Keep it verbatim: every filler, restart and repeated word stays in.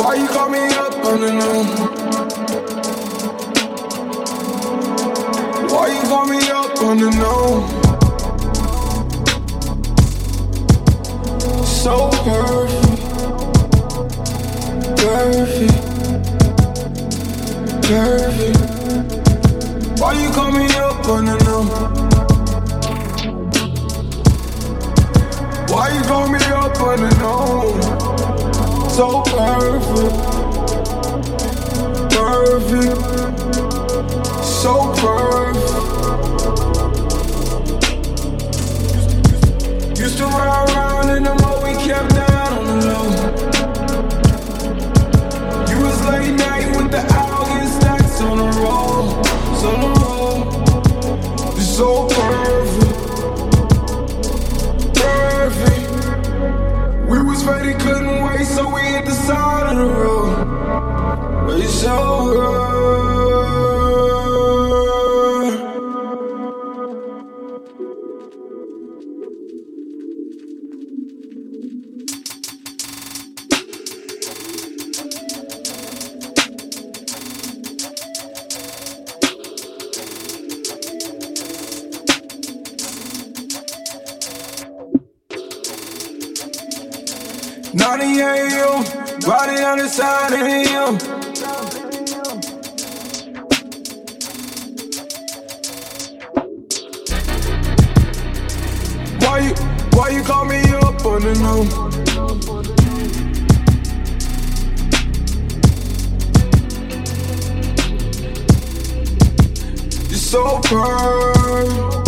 Why you call me up on the noon? Why you call me up on the noon? So perfect, perfect, perfect. Why you call me up on the noon? Why you call me up on the noon? So perfect, perfect, so perfect. Used to ride around in the mall, we kept down on the low. You was late night with the owl, getting stacks on the road, on the road. It's so perfect, perfect. We was ready, couldn't wait, so we hit the side of the road. It's so good. nine a m, riding on the side of him. Why you, why you call me up on the noon? You're so perfect.